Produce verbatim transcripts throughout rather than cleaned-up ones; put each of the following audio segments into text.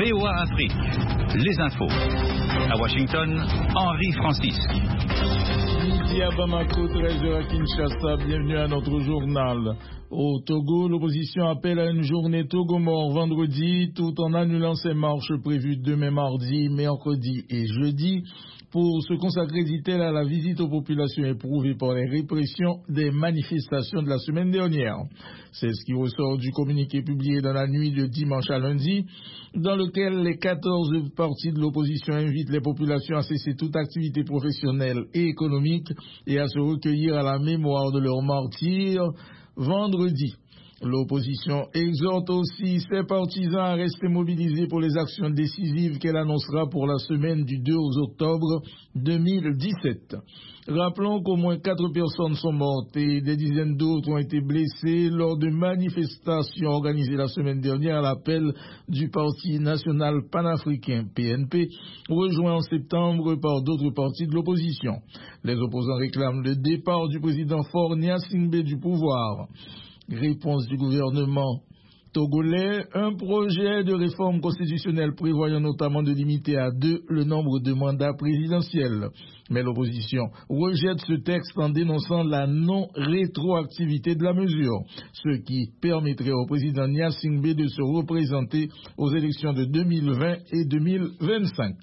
V O A Afrique, les infos. À Washington, Henri Francis. Midi à Bamako, treize heures à Kinshasa, bienvenue à notre journal. Au Togo, l'opposition appelle à une journée Togo mort vendredi, tout en annulant ses marches prévues demain mardi, mercredi et jeudi, pour se consacrer, dit-elle, à la visite aux populations éprouvées par les répressions des manifestations de la semaine dernière. C'est ce qui ressort du communiqué publié dans la nuit de dimanche à lundi, dans lequel les quatorze partis de l'opposition invitent les populations à cesser toute activité professionnelle et économique et à se recueillir à la mémoire de leurs martyrs vendredi. L'opposition exhorte aussi ses partisans à rester mobilisés pour les actions décisives qu'elle annoncera pour la semaine du deux octobre deux mille dix-sept. Rappelons qu'au moins quatre personnes sont mortes et des dizaines d'autres ont été blessées lors de manifestations organisées la semaine dernière à l'appel du Parti national panafricain P N P, rejoint en septembre par d'autres partis de l'opposition. Les opposants réclament le départ du président Faure Gnassingbé du pouvoir. Réponse du gouvernement togolais, un projet de réforme constitutionnelle prévoyant notamment de limiter à deux le nombre de mandats présidentiels. Mais l'opposition rejette ce texte en dénonçant la non-rétroactivité de la mesure, ce qui permettrait au président Gnassingbé de se représenter aux élections de deux mille vingt et deux mille vingt-cinq.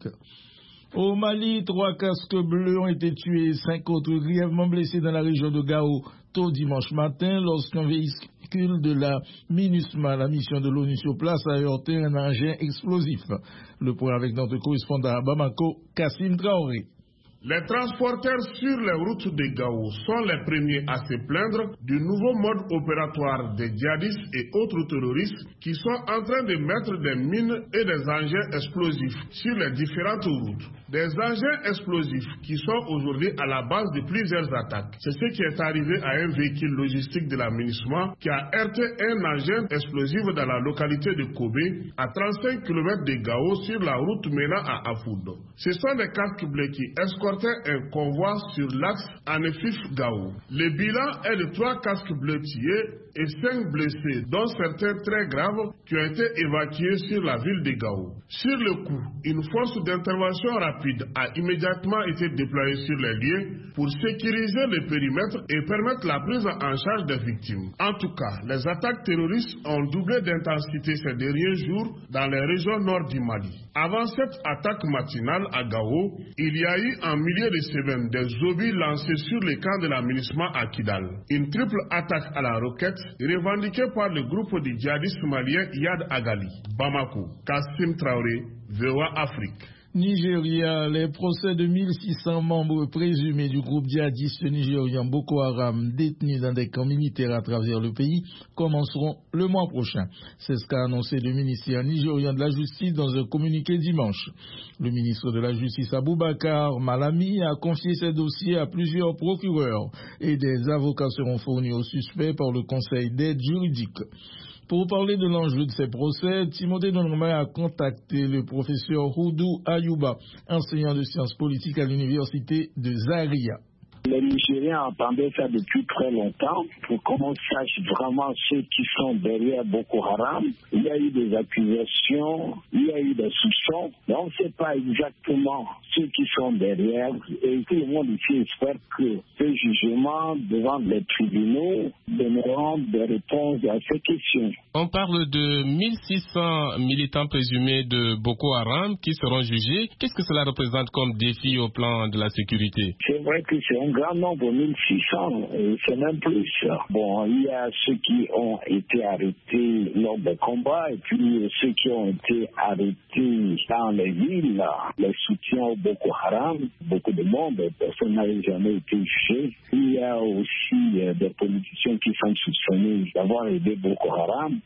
Au Mali, trois casques bleus ont été tués et cinq autres grièvement blessés dans la région de Gao tôt dimanche matin lorsqu'un véhicule de la MINUSMA, la mission de l'ONU sur place, a heurté un engin explosif. Le point avec notre correspondant à Bamako, Kassim Traoré. Les transporteurs sur les routes de Gao sont les premiers à se plaindre du nouveau mode opératoire des djihadistes et autres terroristes qui sont en train de mettre des mines et des engins explosifs sur les différentes routes. Des engins explosifs qui sont aujourd'hui à la base de plusieurs attaques. C'est ce qui est arrivé à un véhicule logistique de la MINUSMA qui a heurté un engin explosif dans la localité de Kobe, à trente-cinq kilomètres de Gao sur la route menant à Afoud. Ce sont des casques bleus qui escortent un convoi sur l'axe Anefif-Gao. Le bilan est de trois casques bleus tués et cinq blessés, dont certains très graves, qui ont été évacués sur la ville de Gao. Sur le coup, une force d'intervention rapide a immédiatement été déployée sur les lieux pour sécuriser le périmètre et permettre la prise en charge des victimes. En tout cas, les attaques terroristes ont doublé d'intensité ces derniers jours dans les régions nord du Mali. Avant cette attaque matinale à Gao, il y a eu en milieu de semaine des obus lancés sur les camps de la MINUSMA à Kidal. Une triple attaque à la roquette revendiquée par le groupe de djihadistes maliens Yad Agali. Bamako, Kassim Traoré, V O A Afrique. Nigeria, les procès de mille six cents membres présumés du groupe djihadiste nigérian Boko Haram détenus dans des camps militaires à travers le pays commenceront le mois prochain. C'est ce qu'a annoncé le ministère nigérian de la Justice dans un communiqué dimanche. Le ministre de la Justice Aboubakar Malami a confié ces dossiers à plusieurs procureurs et des avocats seront fournis aux suspects par le Conseil d'aide juridique. Pour parler de l'enjeu de ces procès, Timothée Donorma a contacté le professeur Houdou Ayouba, enseignant de sciences politiques à l'université de Zaria. Les Nigériens attendaient ça depuis très longtemps pour qu'on sache vraiment ceux qui sont derrière Boko Haram. Il y a eu des accusations, il y a eu des soupçons, mais on ne sait pas exactement ceux qui sont derrière. Et tout le monde ici espère que ce jugement devant les tribunaux donneront des réponses à ces questions. On parle de mille six cents militants présumés de Boko Haram qui seront jugés. Qu'est-ce que cela représente comme défi au plan de la sécurité? C'est vrai que c'est un grand nombre, mille six cents, et c'est même plus. Bon, il y a ceux qui ont été arrêtés lors des combats et puis ceux qui ont été arrêtés dans les villes, les soutiens au Boko Haram. Beaucoup de monde, personne n'avait jamais été jugé. Il y a aussi des politiciens qui sont soupçonnés d'avoir aidé Boko Haram.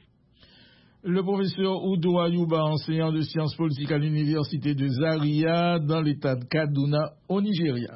Le professeur Houdou Ayouba, enseignant de sciences politiques à l'université de Zaria, dans l'état de Kaduna, au Nigeria.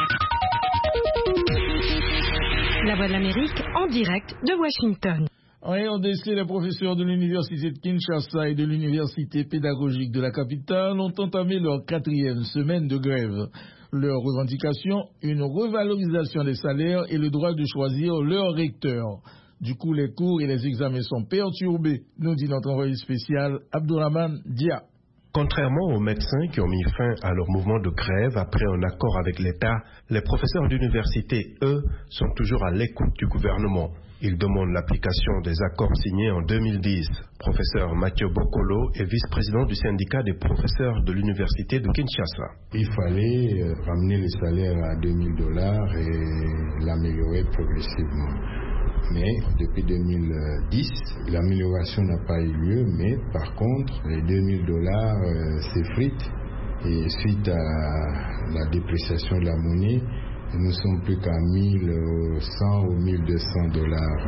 La Voix de l'Amérique, en direct de Washington. En R D C, les professeurs de l'université de Kinshasa et de l'université pédagogique de la capitale ont entamé leur quatrième semaine de grève. Leur revendication, une revalorisation des salaires et le droit de choisir leur recteur. Du coup, les cours et les examens sont perturbés, nous dit notre envoyé spécial Abdourahmane Dia. Contrairement aux médecins qui ont mis fin à leur mouvement de grève après un accord avec l'État, les professeurs d'université, eux, sont toujours à l'écoute du gouvernement. Ils demandent l'application des accords signés en deux mille dix. Professeur Mathieu Bokolo est vice-président du syndicat des professeurs de l'université de Kinshasa. Il fallait ramener le salaire à deux mille dollars et l'améliorer progressivement. Mais depuis deux mille dix, l'amélioration n'a pas eu lieu, mais par contre, les deux mille dollars euh, s'effritent et suite à la dépréciation de la monnaie, nous ne sommes plus qu'à mille cent ou mille deux cents dollars.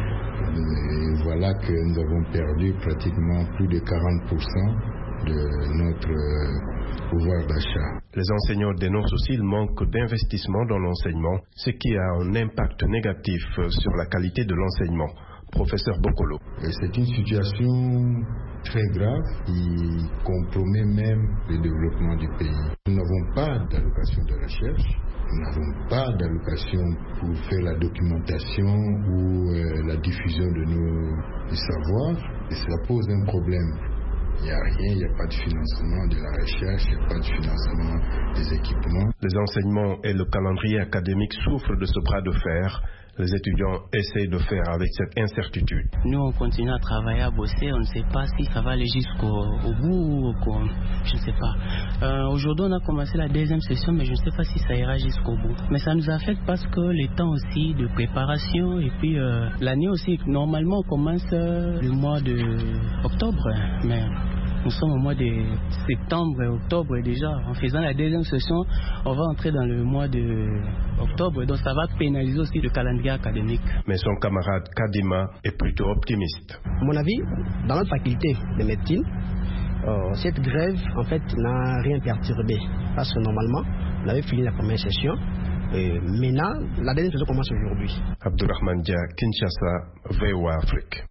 Et voilà que nous avons perdu pratiquement plus de quarante pour cent de notre pouvoir d'achat. Les enseignants dénoncent aussi le manque d'investissement dans l'enseignement, ce qui a un impact négatif sur la qualité de l'enseignement. Professeur Bokolo. C'est une situation très grave qui compromet même le développement du pays. Nous n'avons pas d'allocation de recherche, nous n'avons pas d'allocation pour faire la documentation ou euh, la diffusion de nos savoirs, et cela pose un problème. Il n'y a rien, il n'y a pas de financement de la recherche, il n'y a pas de financement des équipements. Les enseignements et le calendrier académique souffrent de ce bras de fer. Les étudiants essayent de faire avec cette incertitude. Nous, on continue à travailler, à bosser. On ne sait pas si ça va aller jusqu'au au bout, ou je ne sais pas. Euh, Aujourd'hui, on a commencé la deuxième session, mais je ne sais pas si ça ira jusqu'au bout. Mais ça nous affecte parce que les temps aussi de préparation et puis euh, l'année aussi. Normalement, on commence euh, le mois de octobre, mais nous sommes au mois de septembre et octobre et déjà. En faisant la deuxième session, on va entrer dans le mois de octobre. Donc ça va pénaliser aussi le calendrier académique. Mais son camarade Kadima est plutôt optimiste. À mon avis, dans notre faculté de médecine, euh, cette grève en fait n'a rien perturbé. Parce que normalement, on avait fini la première session. Et maintenant, la deuxième session commence aujourd'hui. Abdurrahman Dia, Kinshasa, V O A Afrique.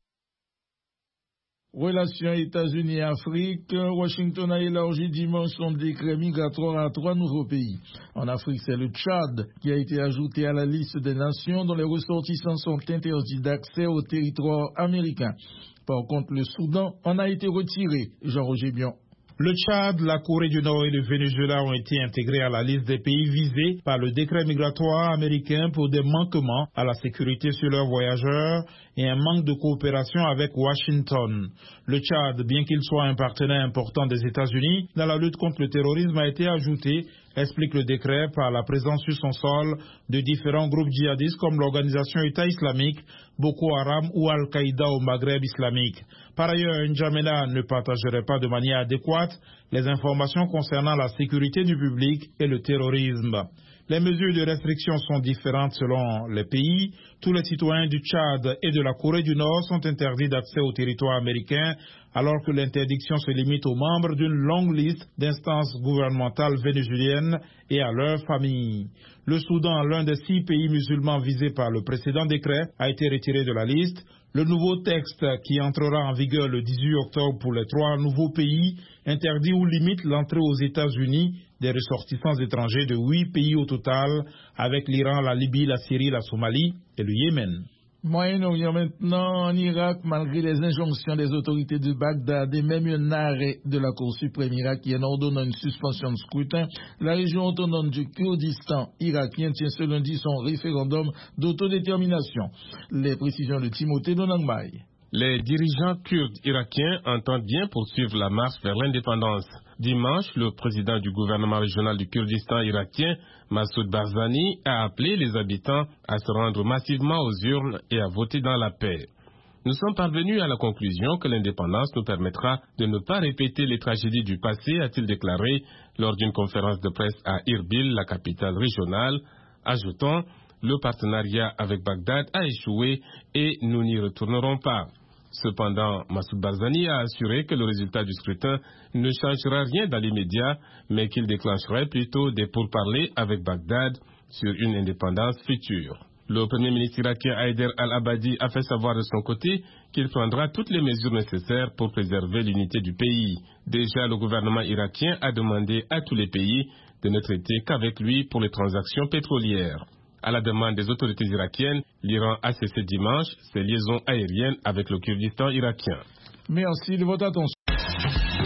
Relations États-Unis-Afrique, Washington a élargi dimanche son décret migratoire à trois nouveaux pays. En Afrique, c'est le Tchad qui a été ajouté à la liste des nations dont les ressortissants sont interdits d'accès au territoire américain. Par contre, le Soudan en a été retiré. Jean-Roger Bion. Le Tchad, la Corée du Nord et le Venezuela ont été intégrés à la liste des pays visés par le décret migratoire américain pour des manquements à la sécurité sur leurs voyageurs et un manque de coopération avec Washington. Le Tchad, bien qu'il soit un partenaire important des États-Unis dans la lutte contre le terrorisme, a été ajouté, explique le décret, par la présence sur son sol de différents groupes djihadistes comme l'organisation État islamique, Boko Haram ou Al-Qaïda au Maghreb islamique. Par ailleurs, N'Djamena ne partagerait pas de manière adéquate les informations concernant la sécurité du public et le terrorisme. Les mesures de restriction sont différentes selon les pays. Tous les citoyens du Tchad et de la Corée du Nord sont interdits d'accès au territoire américain, alors que l'interdiction se limite aux membres d'une longue liste d'instances gouvernementales vénézuéliennes et à leurs familles. Le Soudan, l'un des six pays musulmans visés par le précédent décret, a été retiré de la liste. Le nouveau texte, qui entrera en vigueur le dix-huit octobre pour les trois nouveaux pays, interdit ou limite l'entrée aux États-Unis des ressortissants étrangers de huit pays au total, avec l'Iran, la Libye, la Syrie, la Somalie et le Yémen. Moyen-Orient maintenant, en Irak, malgré les injonctions des autorités de Bagdad et même un arrêt de la Cour suprême irakienne ordonnant une suspension de scrutin, la région autonome du Kurdistan irakien tient ce lundi son référendum d'autodétermination. Les précisions de Timothée Donangmaï. Les dirigeants kurdes irakiens entendent bien poursuivre la marche vers l'indépendance. Dimanche, le président du gouvernement régional du Kurdistan irakien, Massoud Barzani, a appelé les habitants à se rendre massivement aux urnes et à voter dans la paix. Nous sommes parvenus à la conclusion que l'indépendance nous permettra de ne pas répéter les tragédies du passé, a-t-il déclaré lors d'une conférence de presse à Irbil, la capitale régionale, ajoutant « Le partenariat avec Bagdad a échoué et nous n'y retournerons pas ». Cependant, Massoud Barzani a assuré que le résultat du scrutin ne changera rien dans l'immédiat, mais qu'il déclencherait plutôt des pourparlers avec Bagdad sur une indépendance future. Le premier ministre irakien Haider al-Abadi a fait savoir de son côté qu'il prendra toutes les mesures nécessaires pour préserver l'unité du pays. Déjà, le gouvernement irakien a demandé à tous les pays de ne traiter qu'avec lui pour les transactions pétrolières. À la demande des autorités irakiennes, l'Iran a cessé dimanche ses liaisons aériennes avec le Kurdistan irakien. Merci de votre attention.